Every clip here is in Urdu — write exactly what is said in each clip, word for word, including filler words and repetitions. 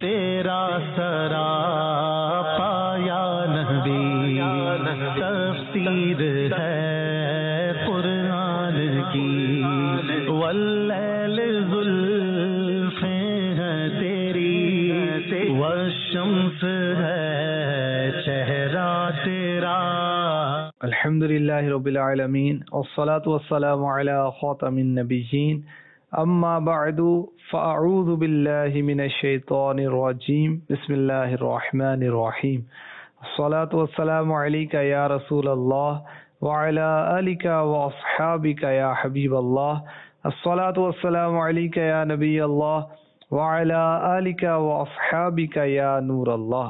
تیرا سراپا یا نبی تفسیر ہے قرآن کی، واللیل زلفیں ہیں تیری، والشمس ہے چہرہ تیرا۔ الحمدللہ رب العالمین، والصلاة والسلام علی خاتم النبیین، اما بعد فاعوذ باللہ من الشیطان الرجیم، بسم اللہ الرحمن الرحیم۔ الصلاة والسلام علیک یا رسول اللہ وعلی آلک واصحابک یا حبیب اللہ۔ الصلاة والسلام علیک یا نبی اللہ وعلی آلک واصحابک یا نور اللہ۔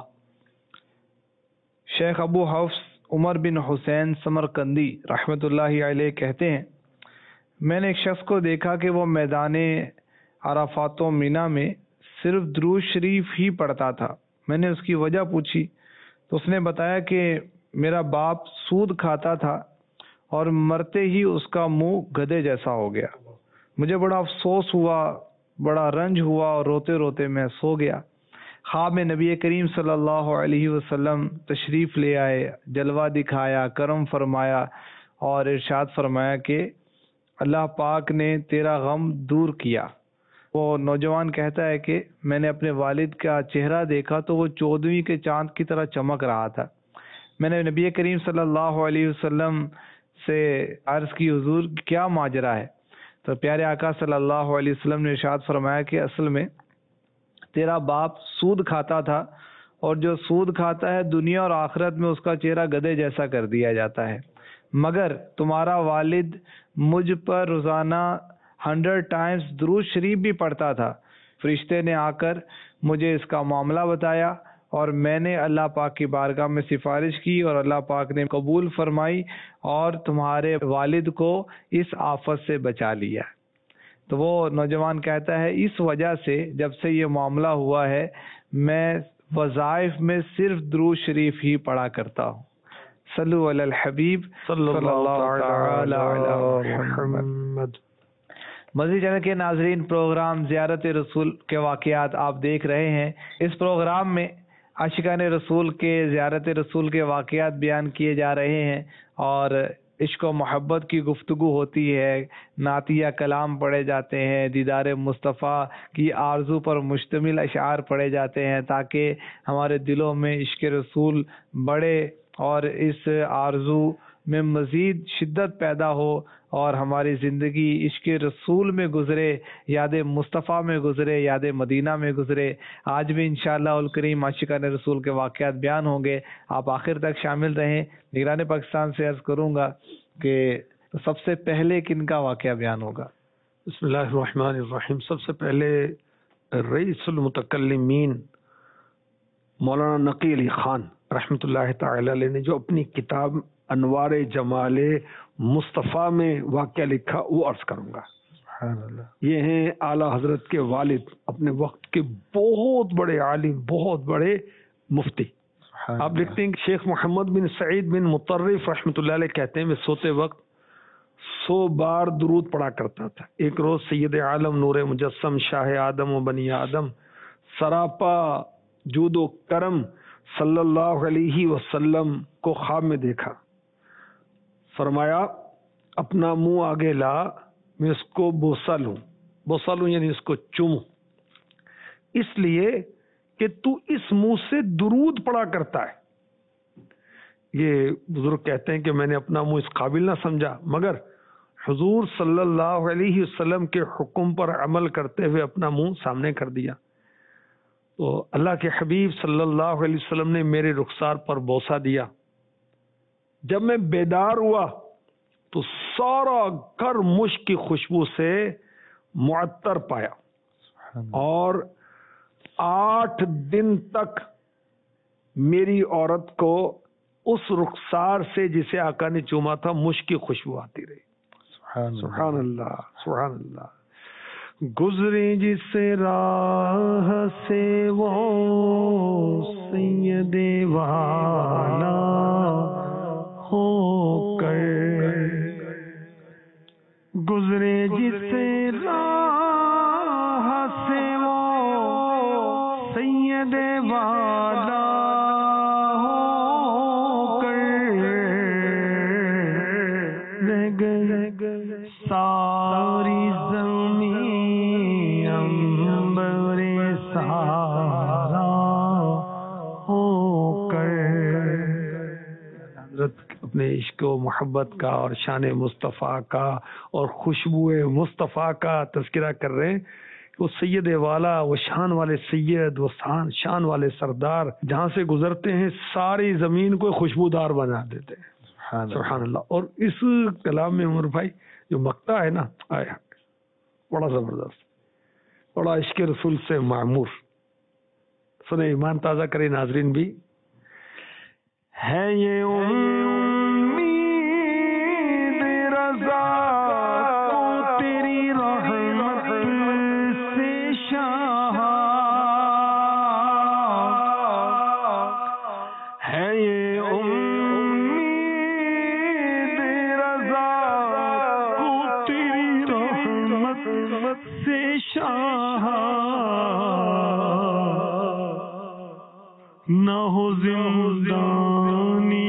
شیخ ابو حفص عمر بن حسین سمرقندی رحمۃ اللہ علیہ کہتے ہیں، میں نے ایک شخص کو دیکھا کہ وہ میدان عرفات و مینا میں صرف درود شریف ہی پڑھتا تھا۔ میں نے اس کی وجہ پوچھی تو اس نے بتایا کہ میرا باپ سود کھاتا تھا اور مرتے ہی اس کا منہ گدھے جیسا ہو گیا۔ مجھے بڑا افسوس ہوا، بڑا رنج ہوا اور روتے روتے میں سو گیا۔ خواب میں نبی کریم صلی اللہ علیہ وسلم تشریف لے آئے، جلوہ دکھایا، کرم فرمایا اور ارشاد فرمایا کہ اللہ پاک نے تیرا غم دور کیا۔ وہ نوجوان کہتا ہے کہ میں نے اپنے والد کا چہرہ دیکھا تو وہ چودھویں کے چاند کی طرح چمک رہا تھا۔ میں نے نبی کریم صلی اللہ علیہ وسلم سے عرض کی، حضور کیا ماجرا ہے؟ تو پیارے آقا صلی اللہ علیہ وسلم نے ارشاد فرمایا کہ اصل میں تیرا باپ سود کھاتا تھا، اور جو سود کھاتا ہے دنیا اور آخرت میں اس کا چہرہ گدھے جیسا کر دیا جاتا ہے، مگر تمہارا والد مجھ پر روزانہ ہنڈریڈ ٹائمز درود شریف بھی پڑھتا تھا۔ فرشتے نے آ کر مجھے اس کا معاملہ بتایا اور میں نے اللہ پاک کی بارگاہ میں سفارش کی اور اللہ پاک نے قبول فرمائی اور تمہارے والد کو اس آفت سے بچا لیا۔ تو وہ نوجوان کہتا ہے اس وجہ سے جب سے یہ معاملہ ہوا ہے میں وظائف میں صرف درود شریف ہی پڑھا کرتا ہوں۔ صلو علی الحبیب صلی اللہ تعالی علی محمد۔ مزید چینل کے ناظرین، پروگرام زیارت رسول کے واقعات آپ دیکھ رہے ہیں۔ اس پروگرام میں عاشقان رسول کے زیارت رسول کے واقعات بیان کیے جا رہے ہیں اور عشق و محبت کی گفتگو ہوتی ہے، نعتیہ کلام پڑھے جاتے ہیں، دیدار مصطفیٰ کی آرزو پر مشتمل اشعار پڑھے جاتے ہیں تاکہ ہمارے دلوں میں عشق رسول بڑھے اور اس آرزو میں مزید شدت پیدا ہو اور ہماری زندگی عشق رسول میں گزرے، یاد مصطفیٰ میں گزرے، یاد مدینہ میں گزرے۔ آج بھی انشاءاللہ الکریم عاشقان رسول کے واقعات بیان ہوں گے، آپ آخر تک شامل رہیں۔ نگران پاکستان سے عرض کروں گا کہ سب سے پہلے کن کا واقعہ بیان ہوگا؟ بسم اللہ الرحمن الرحیم۔ سب سے پہلے رئیس المتکلمین مولانا نقی علی خان رحمۃ اللہ تعالی علیہ نے جو اپنی کتاب انوار جمال مصطفیٰ میں واقعہ لکھا وہ عرض کروں گا۔ سبحان اللہ۔ یہ ہیں اعلیٰ حضرت کے والد، اپنے وقت کے بہت بڑے عالم، بہت بڑے مفتی۔ آپ لکھتے ہیں کہ شیخ محمد بن سعید بن مطرف رحمۃ اللہ علیہ کہتے ہیں میں سوتے وقت سو بار درود پڑھا کرتا تھا۔ ایک روز سید عالم نور مجسم شاہ آدم و بنی آدم سراپا جود و کرم صلی اللہ علیہ وسلم کو خواب میں دیکھا۔ فرمایا اپنا منہ آگے لا، میں اس کو بوسہ لوں، بوسہ لوں یعنی اس کو چوموں، اس لیے کہ تو اس منہ سے درود پڑا کرتا ہے۔ یہ بزرگ کہتے ہیں کہ میں نے اپنا منہ اس قابل نہ سمجھا، مگر حضور صلی اللہ علیہ وسلم کے حکم پر عمل کرتے ہوئے اپنا منہ سامنے کر دیا۔ تو اللہ کے حبیب صلی اللہ علیہ وسلم نے میرے رخسار پر بوسہ دیا۔ جب میں بیدار ہوا تو سارا گھر مشک کی خوشبو سے معطر پایا، اور آٹھ دن تک میری عورت کو اس رخسار سے جسے آقا نے چوما تھا مشک کی خوشبو آتی رہی۔ سبحان اللہ، سبحان اللہ۔ گزری جس راہ سے وہ سید والا ہو کر، گزرے جس راہ سے وہ سید سید والا ہو کر رہ گئے ساری زمین انبر سارا ہو کر. حضرت اپنے عشق و محبت کا اور شان مصطفیٰ کا اور خوشبو مصطفیٰ کا تذکرہ کر رہے ہیں. وہ سید والا، وہ شان والے سید، وہ شان والے سردار جہاں سے گزرتے ہیں ساری زمین کو خوشبودار بنا دیتے ہیں. سبحان اللہ. اور اس کلام میں عمر بھائی جو مقطع ہے نا، آیا بڑا زبردست، بڑا عشق رسول سے معمور. سنے، ایمان تازہ کرے ناظرین بھی. ہے یہ امید رضا کو تیری رحمت سے شاہ، ہے یہ امید رضا کو تیری رحمت سے شاہ، نہ ہو زندانی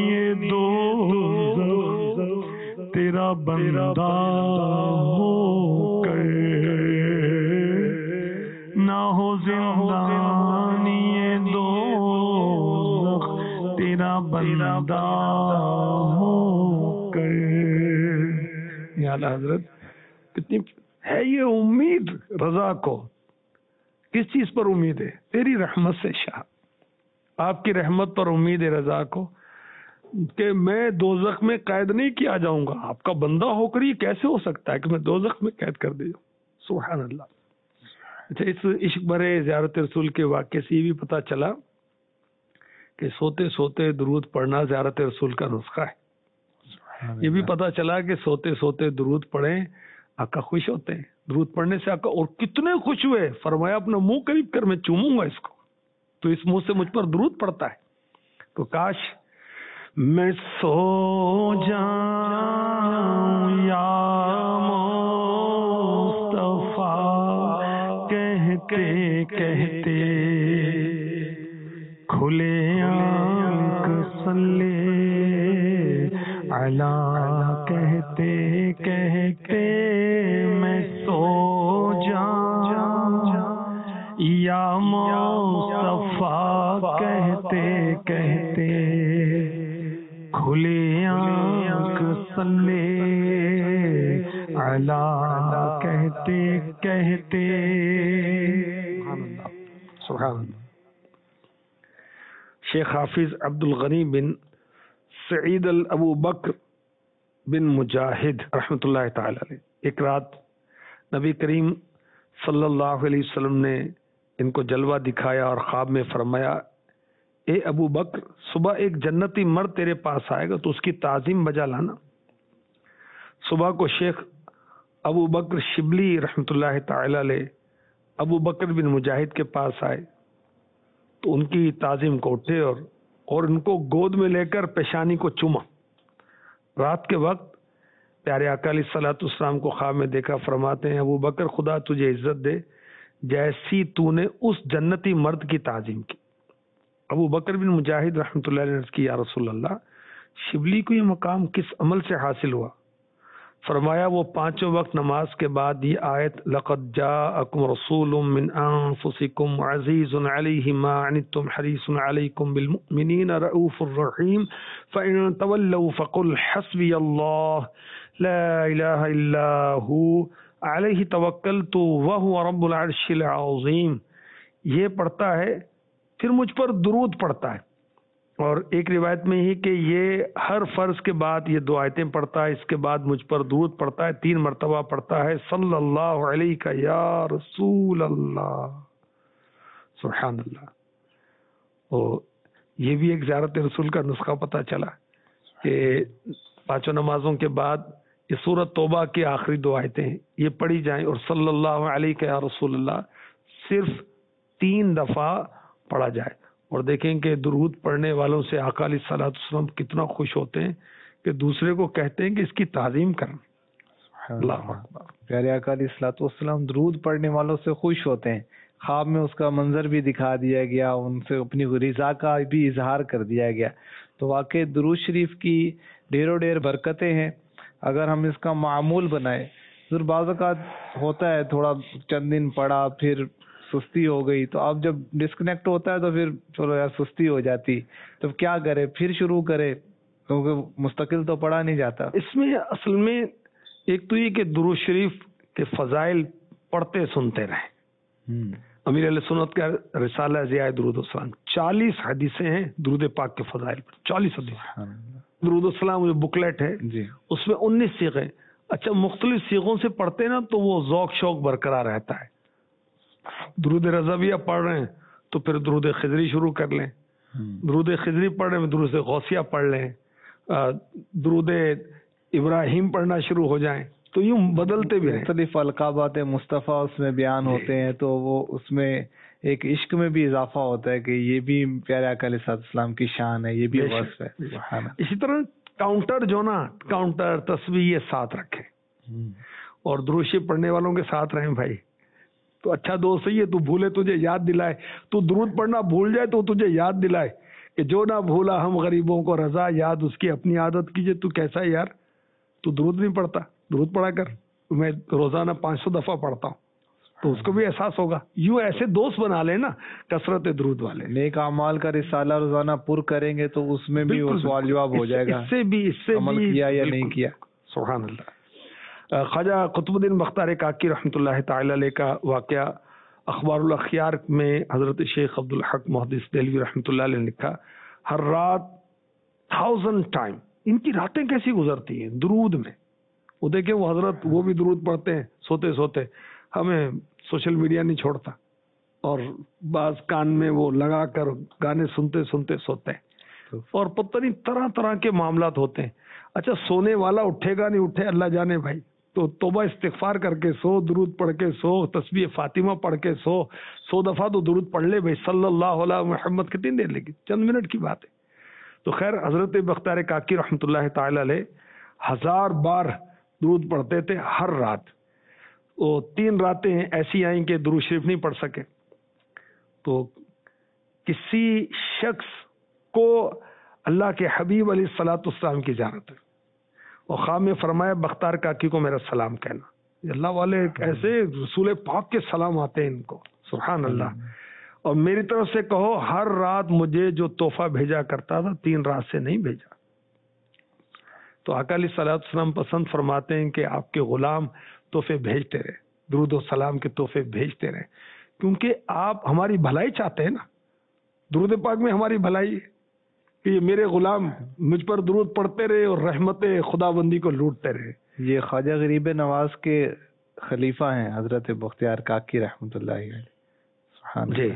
دوزخ تیرا بندہ ہو کر، نہ ہو زندانی دوزخ تیرا بندہ ہو کر. یا اعلیٰ حضرت کتنی ہے یہ امید رضا کو. کس چیز پر امید ہے؟ تیری رحمت سے شاہ، آپ کی رحمت پر امید ہے رضا کو کہ میں دوزخ میں قید نہیں کیا جاؤں گا. آپ کا بندہ ہو کر یہ کیسے ہو سکتا ہے کہ میں دوزخ میں قید کر دے جاؤں؟ سبحان اللہ. اچھا، اس عشق برے زیارت رسول کے واقعے سے یہ بھی پتہ چلا کہ سوتے سوتے درود پڑھنا زیارت رسول کا نسخہ ہے. یہ بھی پتہ چلا کہ سوتے سوتے درود پڑھیں آقا خوش ہوتے ہیں. درود پڑھنے سے آقا اور کتنے خوش ہوئے، فرمایا اپنا منہ قریب کر میں چوموں گا اس کو، تو اس منہ سے مجھ پر درود پڑتا ہے. تو کاش میں سو جاؤں یا مصطفیٰ کہتے کہتے، کھلے آنکھ صلی علی کہتے کہتے میں سو جاؤں یا مصطفیٰ کہتے کہتے، کھلے آنکھ صلی علی کہتے کہتے. سبحان اللہ. شیخ حافظ عبد الغنی بن سعید ابو بکر بن مجاہد رحمۃ اللہ تعالی علیہ، ایک رات نبی کریم صلی اللہ علیہ وسلم نے ان کو جلوہ دکھایا اور خواب میں فرمایا، اے ابو بکر، صبح ایک جنتی مرد تیرے پاس آئے گا تو اس کی تعظیم بجا لانا. صبح کو شیخ ابو بکر شبلی رحمۃ اللہ تعالی علیہ ابو بکر بن مجاہد کے پاس آئے تو ان کی تعظیم کو اٹھے اور اور ان کو گود میں لے کر پیشانی کو چوما. رات کے وقت پیارے آقا علیہ الصلوۃ والسلام کو خواب میں دیکھا. فرماتے ہیں ابو بکر خدا تجھے عزت دے جیسی تو نے اس جنتی مرد کی تعظیم کی. ابو بکر بن مجاہد رحمۃ اللہ علیہ نے کی یا رسول اللہ، شبلی کو یہ مقام کس عمل سے حاصل ہوا؟ فرمایا وہ پانچوں وقت نماز کے بعد یہ آیت لقد جاءکم رسول من انفسکم عزیز علیہ ما عنتم حریص علیکم بالمؤمنین رؤوف الرحیم فإن تولوا فقل حسبی اللہ لا الہ الا ہو علیہ توکلت وہو رب العرش العظیم، یہ پڑھتا ہے پھر مجھ پر درود پڑھتا ہے. اور ایک روایت میں ہی کہ یہ ہر فرض کے بعد یہ دو آیتیں پڑھتا ہے، اس کے بعد مجھ پر درود پڑھتا ہے، تین مرتبہ پڑھتا ہے صلی اللہ علیہ کا یا رسول اللہ. سبحان اللہ. اور یہ بھی ایک زیارت رسول کا نسخہ پتہ چلا کہ پانچوں نمازوں کے بعد یہ سورۃ توبہ کی آخری دو آیتیں ہیں یہ پڑھی جائیں اور صلی اللہ علیہ کا یا رسول اللہ صرف تین دفعہ پڑھا جائے. اور دیکھیں کہ درود پڑھنے والوں سے آقا علیہ الصلوۃ والسلام کتنا خوش ہوتے ہیں کہ دوسرے کو کہتے ہیں کہ اس کی تعظیم کریں. اللہ اکبر. پیارے آقا علیہ الصلوۃ والسلام درود پڑھنے والوں سے خوش ہوتے ہیں، خواب میں اس کا منظر بھی دکھا دیا گیا، ان سے اپنی رضا کا بھی اظہار کر دیا گیا. تو واقعی درود شریف کی ڈھیروں ڈھیر برکتیں ہیں اگر ہم اس کا معمول بنائیں. ضرور بعض اوقات ہوتا ہے تھوڑا چند دن پڑھا پھر سستی ہو گئی، تو اب جب ڈسکنیکٹ ہوتا ہے تو پھر چلو یار سستی ہو جاتی، تو کیا کرے، پھر شروع کرے، کیونکہ مستقل تو پڑھا نہیں جاتا. اس میں اصل میں ایک تو یہ کہ درود شریف کے فضائل پڑھتے سنتے رہیں. امیر علیہ سنت کا رسالہ ضیاء درود السلام چالیس حدیثیں ہیں درود پاک کے فضائل پر، چالیس حدیث. درود السلام جو بکلیٹ ہے جی اس میں انیس صیغے. اچھا مختلف صیغوں سے پڑھتے نا تو وہ ذوق شوق برقرار رہتا ہے. درود رضویہ پڑھ رہے ہیں تو پھر درود خضری شروع کر لیں، درود خضری پڑھ رہے ہیں درود غوثیہ پڑھ لیں، درود ابراہیم پڑھنا شروع ہو جائیں، تو یوں بدلتے بھی رہیں. مختلف القابات مصطفیٰ اس میں بیان ہوتے ہیں، تو وہ اس میں ایک عشق میں بھی اضافہ ہوتا ہے کہ یہ بھی پیارے آقا علیہ السلام کی شان ہے، یہ بھی وصف ہے. اسی طرح کاؤنٹر جو نا کاؤنٹر تسبیح یہ ساتھ رکھیں اور درود شریف پڑھنے والوں کے ساتھ رہیں بھائی. تو اچھا دوست ہی ہے، تو بھولے تجھے یاد دلائے، تو درود پڑھنا بھول جائے تو تجھے یاد دلائے کہ جو نہ بھولا ہم غریبوں کو رضا، یاد اس کی اپنی عادت کیجئے. تو کیسا ہے یار، تو درود نہیں پڑھتا، درود پڑھا کر. میں روزانہ پانچ سو دفعہ پڑھتا ہوں تو اس کو بھی احساس ہوگا. یوں ایسے دوست بنا لیں نا کثرت درود والے. نیک اعمال کا رسالہ روزانہ پر کریں گے تو اس میں بھی وہ سوال جواب ہو جائے گا، اس سے بھی اس سے عمل کیا یا نہیں کیا. سبحان اللہ. خواجہ قطب الدین بختیار کاکی رحمۃ اللہ تعالی علیہ کا واقعہ اخبار الاخیار میں حضرت شیخ عبدالحق محدث دہلوی رحمۃ اللہ علیہ نے لکھا، ہر رات تھاؤزنڈ ٹائم. ان کی راتیں کیسی گزرتی ہیں درود میں. وہ دیکھیں وہ حضرت وہ بھی درود پڑھتے ہیں سوتے سوتے. ہمیں سوشل میڈیا نہیں چھوڑتا اور بعض کان میں وہ لگا کر گانے سنتے سنتے سوتے ہیں اور پتہ نہیں طرح طرح کے معاملات ہوتے ہیں. اچھا سونے والا اٹھے گا نہیں اٹھے اللہ جانے بھائی، تو توبہ استغفار کر کے سو، درود پڑھ کے سو، تسبیح فاطمہ پڑھ کے سو، سو دفعہ تو درود پڑھ لے بھائی صلی اللہ علیہ محمد. کتنی دیر لگی، چند منٹ کی بات ہے. تو خیر حضرت بختیار کاکی رحمۃ اللہ تعالی علیہ ہزار بار درود پڑھتے تھے ہر رات. وہ تین راتیں ایسی آئیں کہ درود شریف نہیں پڑھ سکے. تو کسی شخص کو اللہ کے حبیب علیہ الصلوۃ والسلام کی زیارت ہے اور خواہ میں فرمایا بختیار کاکی کو میرا سلام کہنا. اللہ والے ایسے رسول پاک کے سلام آتے ہیں ان کو، سبحان اللہ. اور میری طرف سے کہو ہر رات مجھے جو تحفہ بھیجا کرتا تھا تین رات سے نہیں بھیجا. تو آقا علیہ الصلوۃ والسلام پسند فرماتے ہیں کہ آپ کے غلام تحفے بھیجتے رہے، درود و سلام کے تحفے بھیجتے رہے، کیونکہ آپ ہماری بھلائی چاہتے ہیں نا. درود پاک میں ہماری بھلائی ہے کہ یہ میرے غلام مجھ پر درود پڑھتے رہے اور رحمت خدا بندی کو لوٹتے رہے. یہ خواجہ غریب نواز کے خلیفہ ہیں حضرت بختیار کاکی رحمۃ اللہ علیہ. سبحان جی.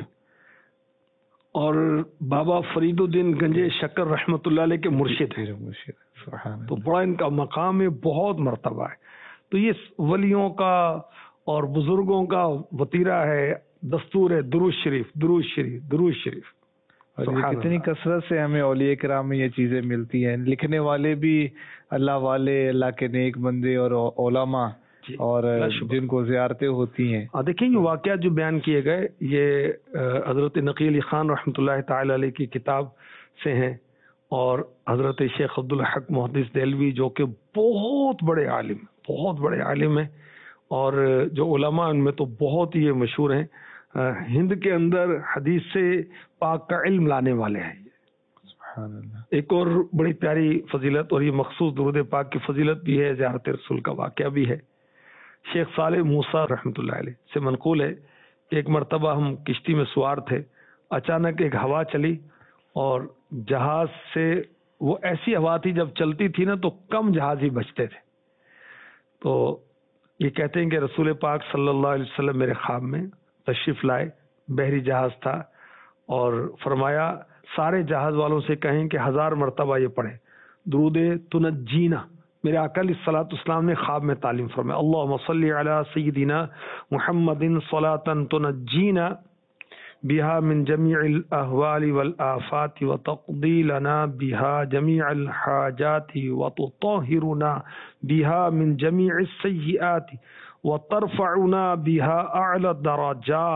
اور بابا فرید الدین گنجے شکر رحمۃ اللہ علیہ کے مرشد ہیں. تو بڑا ان کا مقام ہے، بہت مرتبہ ہے. تو یہ ولیوں کا اور بزرگوں کا وطیرہ ہے، دستور ہے درود شریف درود شریف درود شریف. اور یہ کتنی کثرت سے ہمیں اولیاء کرام میں یہ چیزیں ملتی ہیں. لکھنے والے بھی اللہ والے، اللہ کے نیک بندے اور علماء اور جن کو زیارتیں ہوتی ہیں. دیکھیں یہ واقعات جو بیان کیے گئے یہ حضرت نقی علی خان رحمۃ اللہ تعالی علیہ کی کتاب سے ہیں اور حضرت شیخ عبدالحق محدث دہلوی جو کہ بہت بڑے عالم بہت بڑے عالم ہیں اور جو علماء ان میں تو بہت ہی مشہور ہیں. ہند کے اندر حدیث سے پاک کا علم لانے والے ہیں. سبحان اللہ. ایک اور بڑی پیاری فضیلت اور یہ مخصوص درود پاک کی فضیلت بھی ہے، زیارت رسول کا واقعہ بھی ہے. شیخ صالح موسیٰ رحمۃ اللہ علیہ سے منقول ہے کہ ایک مرتبہ ہم کشتی میں سوار تھے، اچانک ایک ہوا چلی اور جہاز سے وہ ایسی ہوا تھی جب چلتی تھی نا تو کم جہاز ہی بچتے تھے. تو یہ کہتے ہیں کہ رسول پاک صلی اللہ علیہ وسلم میرے خواب میں تشریف لائے، بحری جہاز تھا اور فرمایا سارے جہاز والوں سے کہیں کہ ہزار مرتبہ یہ پڑھیں درود تنجینا. میرے آقا علیہ الصلوۃ والسلام نے خواب میں تعلیم فرمایا اللہم صلی علی سیدنا محمد صلاۃ تنجینا بها من جميع الاحوال والآفات وتقضي لنا بها جميع الحاجات وتطهرنا بها من جميع السيئات وترفعنا بها اعلى الدرجات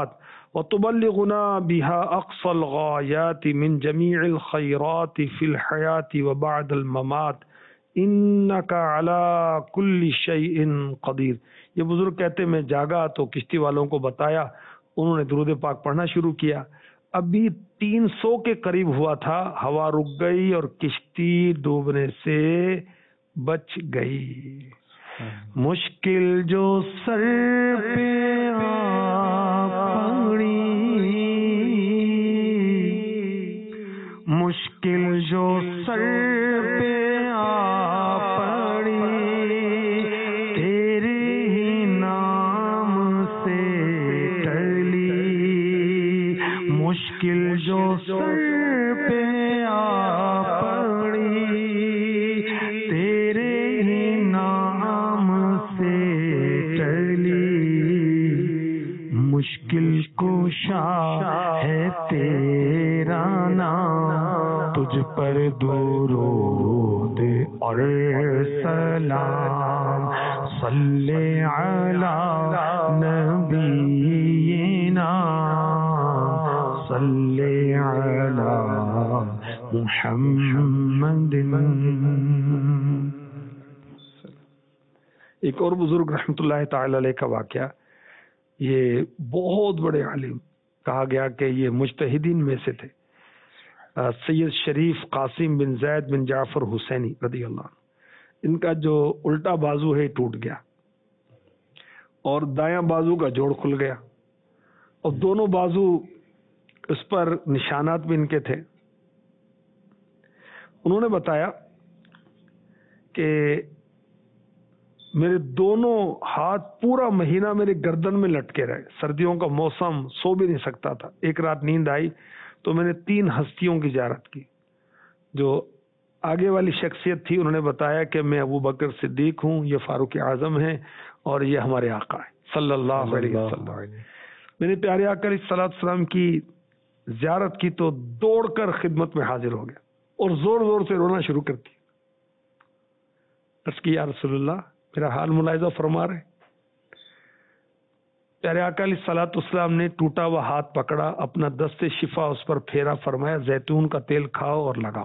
وتبلغنا بها اقصى الغایات من جميع الخيرات في الحیات وبعد الممات انك على كل شيء قدیر۔ یہ بزرگ کہتے میں جاگا تو کشتی والوں کو بتایا، انہوں نے درود پاک پڑھنا شروع کیا۔ ابھی تین سو کے قریب ہوا تھا، ہوا رک گئی اور کشتی ڈوبنے سے بچ گئی۔ مشکل جو سر پہ آ پڑی، مشکل جو سر پہ آ پڑی، تیرے ہی نام سے ٹلی۔ مشکل جو سر پہ آ پڑی، تیرے ہی نام سے ٹلی۔ مشکل کشا ہے تیرا نام، تجھ پر درود اور سلام۔ صلی علی نبینا، صلی علی محمد۔ ایک اور بزرگ رحمۃ اللہ تعالی علیہ کا واقعہ، یہ بہت بڑے عالم کہا گیا کہ یہ مجتہدین میں سے تھے، سید شریف قاسم بن زید بن جعفر حسینی رضی اللہ عنہ۔ ان کا جو الٹا بازو ہے ٹوٹ گیا اور دایاں بازو کا جوڑ کھل گیا، اور دونوں بازو اس پر نشانات بھی ان کے تھے۔ انہوں نے بتایا کہ میرے دونوں ہاتھ پورا مہینہ میرے گردن میں لٹکے رہے، سردیوں کا موسم، سو بھی نہیں سکتا تھا۔ ایک رات نیند آئی تو میں نے تین ہستیوں کی زیارت کی۔ جو آگے والی شخصیت تھی انہوں نے بتایا کہ میں ابو بکر صدیق ہوں، یہ فاروق اعظم ہیں، اور یہ ہمارے آقا ہیں صلی اللہ علیہ وسلم۔ میں نے پیارے آقا علیہ الصلوۃ والسلام کی زیارت کی تو دوڑ کر خدمت میں حاضر ہو گیا اور زور زور سے رونا شروع کر دیا۔ عرض کی یا رسول اللہ، میرا حال ملاحظہ فرما رہے۔ پیارے آقا علیہ الصلوۃ والسلام نے ٹوٹا ہوا ہاتھ پکڑا، اپنا دست شفا اس پر پھیرا، فرمایا زیتون کا تیل کھاؤ اور لگاؤ۔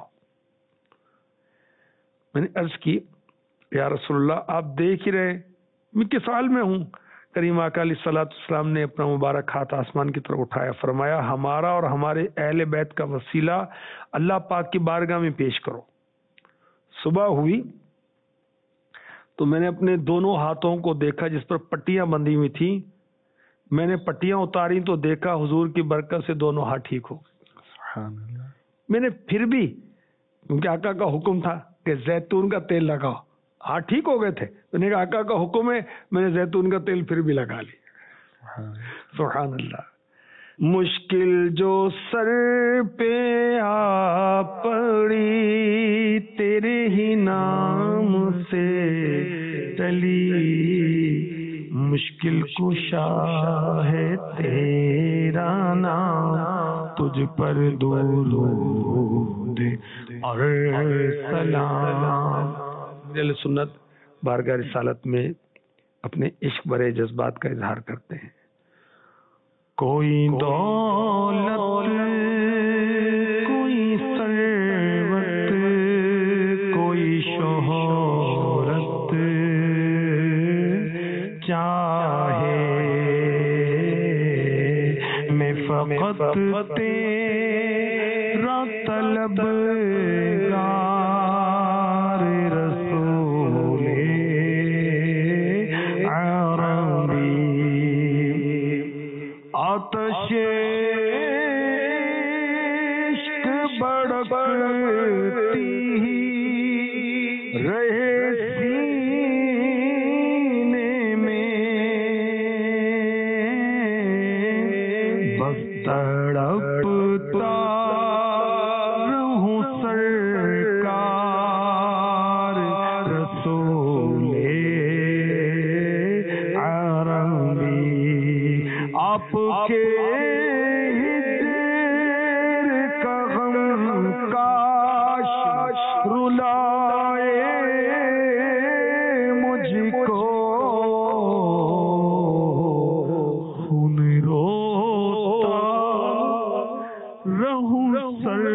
میں نے عرض کی یا رسول اللہ، آپ دیکھ ہی رہے میں کس حال میں ہوں۔ کریم آقا علیہ الصلوۃ والسلام نے اپنا مبارک ہاتھ آسمان کی طرف اٹھایا، فرمایا ہمارا اور ہمارے اہل بیت کا وسیلہ اللہ پاک کی بارگاہ میں پیش کرو۔ صبح ہوئی تو میں نے اپنے دونوں ہاتھوں کو دیکھا جس پر پٹیاں بندھی ہوئی تھیں، میں نے پٹیاں اتاری تو دیکھا حضور کی برکت سے دونوں ہاتھ ٹھیک ہو گئے۔ میں نے پھر بھی، کیونکہ آقا کا حکم تھا کہ زیتون کا تیل لگاؤ، ہاتھ ٹھیک ہو گئے تھے، میں نے کہا آقا کا حکم ہے، میں نے زیتون کا تیل پھر بھی لگا لیا۔ سبحان اللہ۔ مشکل جو سر پہ آ پڑی، تیرے ہی نام سے ٹلی۔ مشکل کشا ہے تیرا نام، تجھ پر درود اور سلام۔ اہل سنت بارگاہ رسالت میں اپنے عشق برے جذبات کا اظہار کرتے ہیں۔ کوئی دولت، کوئی ثروت، کوئی شہرت چاہے، میں فقط تیرا طلبگار رسول عربی۔ آتش عشق بڑھتی رہے سینے میں، بس تڑپتا رہوں سرکار رسول عربی۔ آپ کے دیر کا غم کاش رلائے مجھ کو، خون روتا رہوں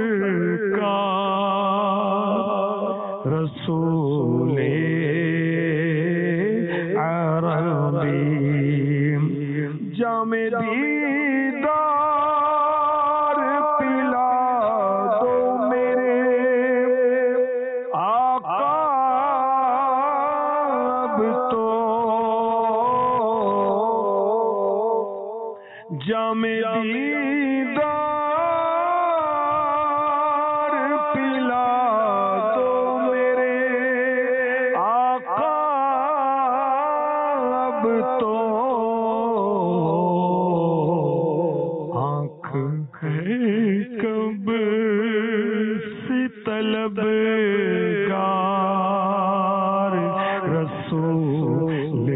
سرکار رسول عربی جام دیدار پلا دو میرے آقا اب تو جام دیدار پلا دو میرے آقا اب تو آنکھ ہے کب سے طلب گار رسول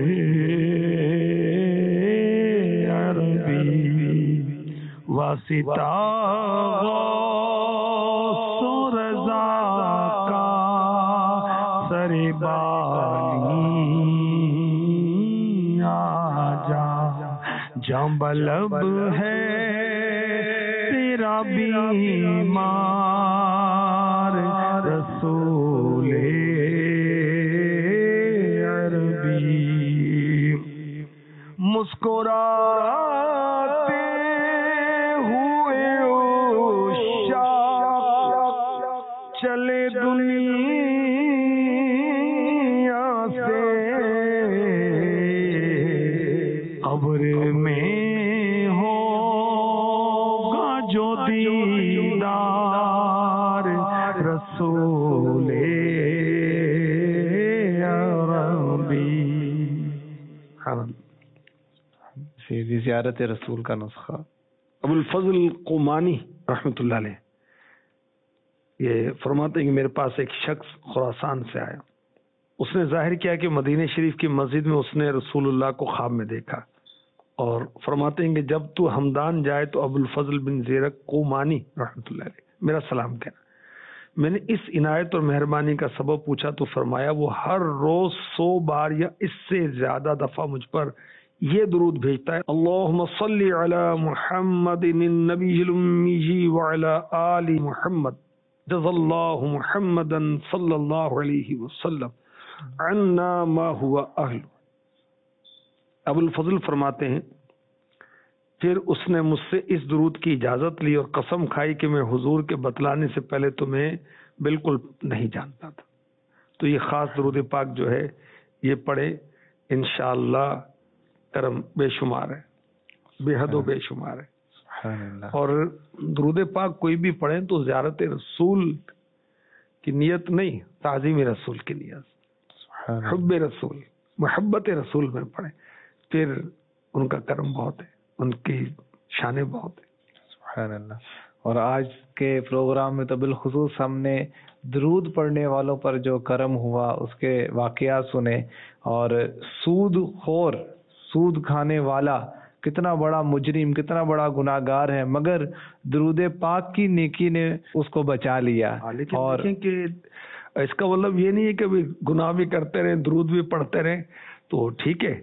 واسطہ غوث و رضا کا سر بالی آجا جام بلب ہے تیرا بیمار رسول عربی مسکراتے چلے دنیا سے قبر میں ہوگا جو دیدار رسول عربی. سیدھی زیارت رسول کا نسخہ. ابو الفضل قمانی رحمۃ اللہ علیہ یہ فرماتے ہیں کہ میرے پاس ایک شخص خراسان سے آیا. اس نے ظاہر کیا کہ مدینہ شریف کی مسجد میں اس نے رسول اللہ کو خواب میں دیکھا اور فرماتے ہیں کہ جب تو ہمدان جائے تو ابو الفضل بن زیرک قمانی رحمۃ اللہ علیہ میرا سلام کہنا. میں نے اس عنایت اور مہربانی کا سبب پوچھا تو فرمایا وہ ہر روز سو بار یا اس سے زیادہ دفعہ مجھ پر یہ درود بھیجتا ہے: اللہم صلی علی محمد النبی الامی وعلی آل محمد جزا اللہ محمدا صلی اللہ علیہ وسلم عنا ما ہوا اہل. ابو الفضل فرماتے ہیں پھر اس نے مجھ سے اس درود کی اجازت لی اور قسم کھائی کہ میں حضور کے بتلانے سے پہلے تمہیں بالکل نہیں جانتا تھا. تو یہ خاص درود پاک جو ہے یہ پڑھے انشاءاللہ کرم بے شمار ہے، بے حد و بے شمار ہے. اور درود پاک کوئی بھی پڑھیں تو زیارت رسول کی نیت نہیں، تعظیم رسول کی نیت، حب رسول محبت رسول میں پڑھیں، پھر ان کا کرم بہت ہے، ان کی شانیں بہت ہے. سبحان اللہ. اور آج کے پروگرام میں تو بالخصوص ہم نے درود پڑھنے والوں پر جو کرم ہوا اس کے واقعات سنے، اور سود خور سود کھانے والا کتنا بڑا مجرم، کتنا بڑا گناہ گار ہے، مگر درود پاک کی نیکی نے اس کو بچا لیا. اور کہ اس کا مطلب یہ نہیں ہے کہ گناہ بھی کرتے رہیں درود بھی پڑھتے رہیں تو ٹھیک ہے.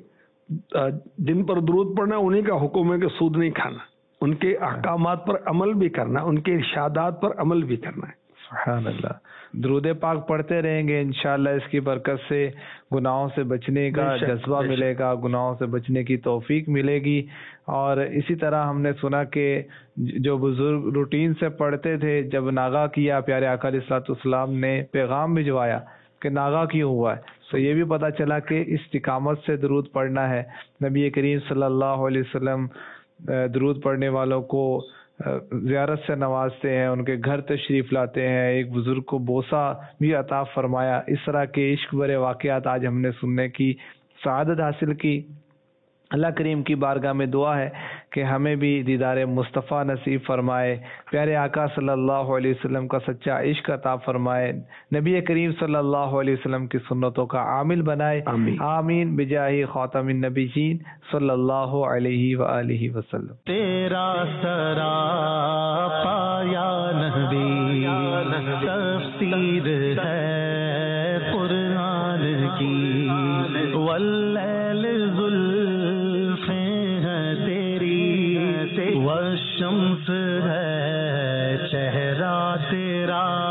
جن پر درود پڑھنا انہیں کا حکم ہے کہ سود نہیں کھانا، ان کے احکامات پر عمل بھی کرنا، ان کے ارشادات پر عمل بھی کرنا ہے. سبحان اللہ. درود پاک پڑھتے رہیں گے انشاءاللہ اس کی برکت سے گناہوں سے بچنے کا جذبہ ملے گا، گناہوں سے بچنے کی توفیق ملے گی. اور اسی طرح ہم نے سنا کہ جو بزرگ روٹین سے پڑھتے تھے، جب ناغا کیا پیارے آقا علیہ الصلوۃ والسلام نے پیغام بھجوایا کہ ناغا کیوں ہوا ہے، تو یہ بھی پتہ چلا کہ استقامت سے درود پڑھنا ہے. نبی کریم صلی اللہ علیہ وسلم درود پڑھنے والوں کو زیارت سے نوازتے ہیں، ان کے گھر تشریف لاتے ہیں، ایک بزرگ کو بوسہ بھی عطا فرمایا. اس طرح کے عشق بھرے واقعات آج ہم نے سننے کی سعادت حاصل کی. اللہ کریم کی بارگاہ میں دعا ہے کہ ہمیں بھی دیدار مصطفیٰ نصیب فرمائے، پیارے آقا صلی اللہ علیہ وسلم کا سچا عشق عطا فرمائے، نبی کریم صلی اللہ علیہ وسلم کی سنتوں کا عامل بنائے. آمین آمین بجاہ خاتم النبیین صلی اللہ علیہ وآلہ وسلم. تیرا سراپا یا نبی تفسیر ہے قرآن کی، واللیل زلفیں ہیں تیری والشمس ہے تیرا